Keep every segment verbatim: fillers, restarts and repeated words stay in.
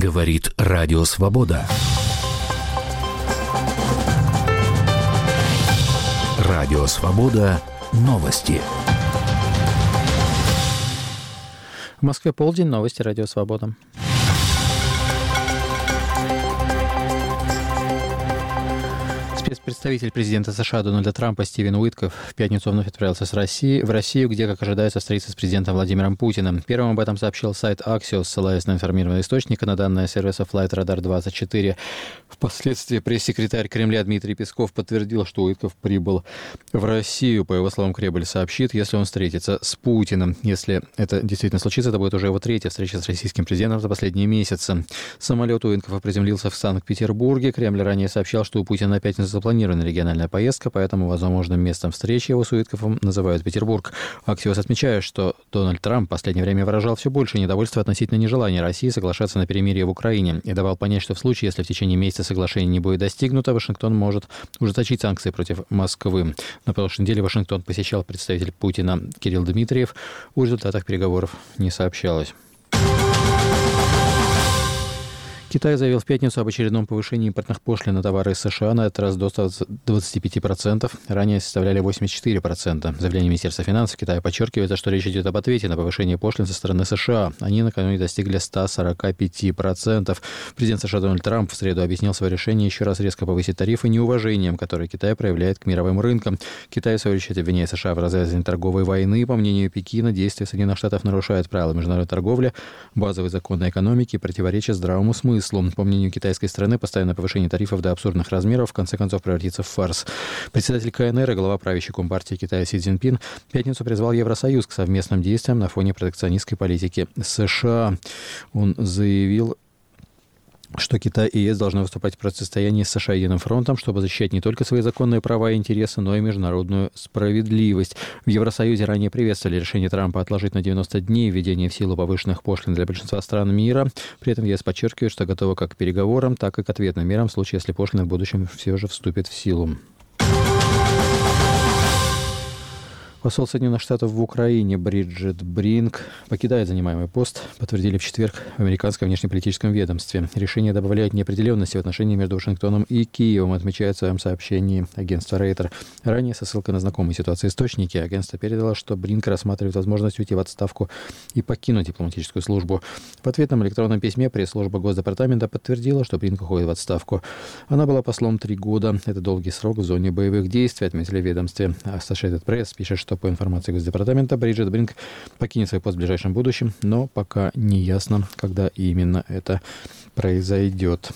Говорит Радио Свобода. Радио Свобода. Новости. В Москве полдень. Новости Радио Свобода. Спецпредставитель президента США Дональда Трампа Стивен Уитков в пятницу вновь отправился с России, в Россию, где, как ожидается, встретиться с президентом Владимиром Путиным. Первым об этом сообщил сайт Axios, ссылаясь на информированный источник и на данные сервиса Flightradar двадцать четыре. Впоследствии пресс-секретарь Кремля Дмитрий Песков подтвердил, что Уитков прибыл в Россию. По его словам, Кремль сообщит, если он встретится с Путиным. Если это действительно случится, это будет уже его третья встреча с российским президентом за последние месяцы. Самолет Уиткова приземлился в Санкт-Петербурге. Кремль ранее сообщал, что у Путина на пятницу запланирована региональная поездка, поэтому возможным местом встречи его с Уитковым называют Петербург. Axios отмечает, что Дональд Трамп в последнее время выражал все больше недовольства относительно нежелания России соглашаться на перемирие в Украине и давал понять, что в случае, если в течение месяца соглашение не будет достигнуто, Вашингтон может ужесточить санкции против Москвы. На прошлой неделе Вашингтон посещал представитель Путина Кирилл Дмитриев. О результатах переговоров не сообщалось. Китай заявил в пятницу об очередном повышении импортных пошлин на товары из США, на этот раз до двадцати пяти процентов. Ранее составляли восемьдесят четыре процента. Заявление Министерства финансов Китая подчеркивает, что речь идет об ответе на повышение пошлин со стороны США. Они накануне достигли ста сорока пяти процентов. Президент США Дональд Трамп в среду объяснил свое решение еще раз резко повысить тарифы неуважением, которое Китай проявляет к мировым рынкам. Китай, в свою очередь, обвиняет США в развязывании торговой войны. По мнению Пекина, действия Соединенных Штатов нарушают правила международной торговли, базовые законы экономики и противоречат здравому смыслу. По мнению китайской страны, постоянное повышение тарифов до абсурдных размеров в конце концов превратится в фарс. Председатель ка эн эр и глава правящей Компартии Китая Си Цзиньпин в пятницу призвал Евросоюз к совместным действиям на фоне протекционистской политики США. Он заявил, что Китай и ЕС должны выступать в противостоянии с США единым фронтом, чтобы защищать не только свои законные права и интересы, но и международную справедливость. В Евросоюзе ранее приветствовали решение Трампа отложить на девяносто дней введение в силу повышенных пошлин для большинства стран мира. При этом ЕС подчеркивает, что готова как к переговорам, так и к ответным мерам в случае, если пошлины в будущем все же вступят в силу. Посол Соединенных Штатов в Украине Бриджит Бринк покидает занимаемый пост, подтвердили в четверг в американском внешнеполитическом ведомстве. Решение добавляет неопределенности в отношении между Вашингтоном и Киевом, отмечает в своем сообщении агентство Рейтер. Ранее, со ссылкой на знакомые ситуации источники, агентство передало, что Бринк рассматривает возможность уйти в отставку и покинуть дипломатическую службу. В ответном электронном письме пресс-служба Госдепартамента подтвердила, что Бринк уходит в отставку. Она была послом три года. Это долгий срок в зоне боевых действий, отметили в ведомстве. Associated Press пишет, что по информации Госдепартамента, Бриджит Бринк покинет свой пост в ближайшем будущем, но пока не ясно, когда именно это произойдет.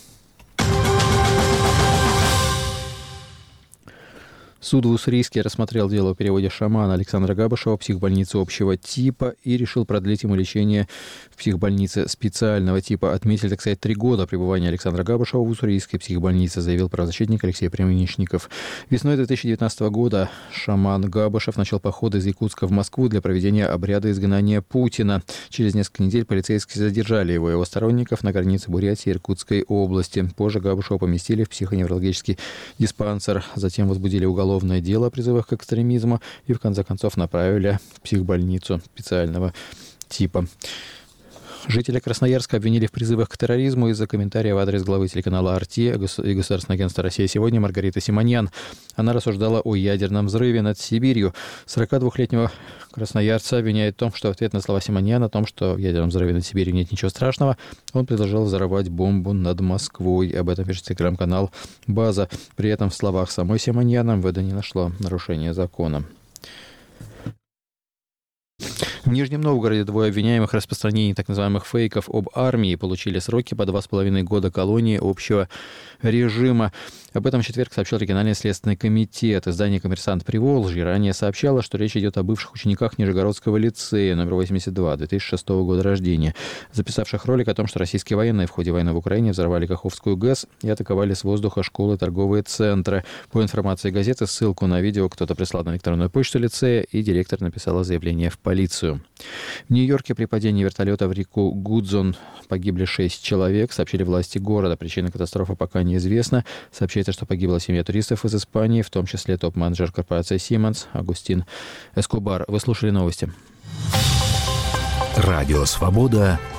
Суд в Уссурийске рассмотрел дело о переводе шамана Александра Габышева в психбольницу общего типа и решил продлить ему лечение в психбольнице специального типа. Отметили, так сказать, три года пребывания Александра Габышева в Уссурийской психбольнице, заявил правозащитник Алексей Пременничников. Весной две тысячи девятнадцатого года шаман Габышев начал поход из Якутска в Москву для проведения обряда изгнания Путина. Через несколько недель полицейские задержали его и его сторонников на границе Бурятии и Иркутской области. Позже Габышева поместили в психоневрологический диспансер, затем возбудили уголовное дело о призывах к экстремизму и в конце концов направили в психбольницу специального типа. Жители Красноярска обвинили в призывах к терроризму из-за комментария в адрес главы телеканала ар ти и Государственного агентства «Россия сегодня» Маргариты Симоньян. Она рассуждала о ядерном взрыве над Сибирью. сорокадвухлетнего красноярца обвиняет в том, что в ответ на слова Симоньян о том, что в ядерном взрыве над Сибирью нет ничего страшного, он предложил взорвать бомбу над Москвой. Об этом пишет телеграм-канал «База». При этом в словах самой Симоньян эм вэ дэ не нашло нарушения закона. В Нижнем Новгороде двое обвиняемых в распространении так называемых фейков об армии получили сроки по два с половиной года колонии общего режима. Об этом в четверг сообщил региональный следственный комитет. Издание «Коммерсант Приволжья» ранее сообщало, что речь идет о бывших учениках Нижегородского лицея номер восемьдесят два, две тысячи шестого года рождения, записавших ролик о том, что российские военные в ходе войны в Украине взорвали Каховскую ГЭС и атаковали с воздуха школы и торговые центры. По информации газеты, ссылку на видео кто-то прислал на электронную почту лицея, и директор написала заявление в полицию. В Нью-Йорке при падении вертолета в реку Гудзон погибли шесть человек, сообщили власти города. Причина катастрофы пока неизвестна. Сообщается, что погибла семья туристов из Испании, в том числе топ-менеджер корпорации Siemens Агустин Эскобар. Вы слушали новости. Радио «Свобода».